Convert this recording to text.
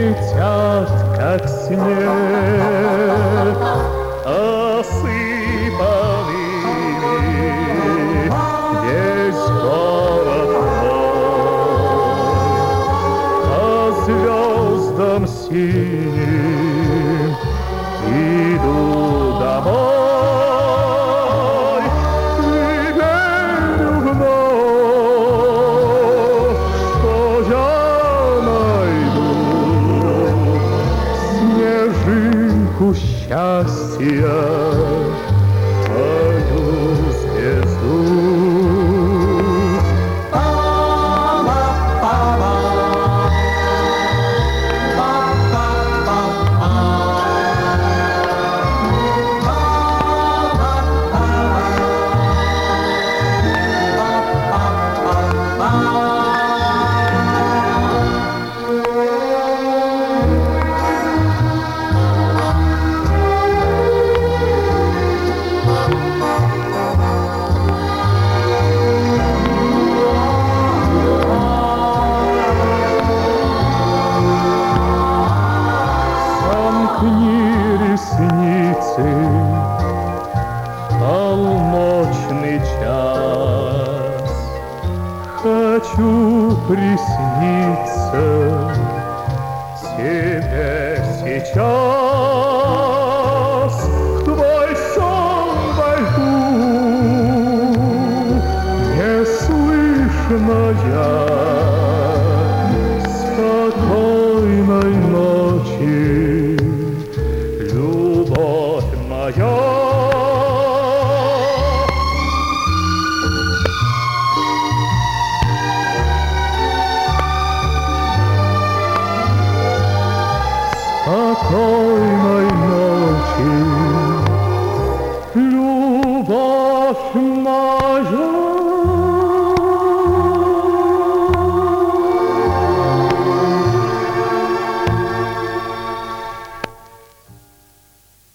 летят, как снег, осыпанными весь город мой. По звездам синим иду домой. Верю вновь, что я найду снежинку счастья, мою звезду. Ресницы, полночный час, хочу присниться тебе сейчас. Твой сон во льду, неслышная, спокойной ночи, любовь моя. Спокойной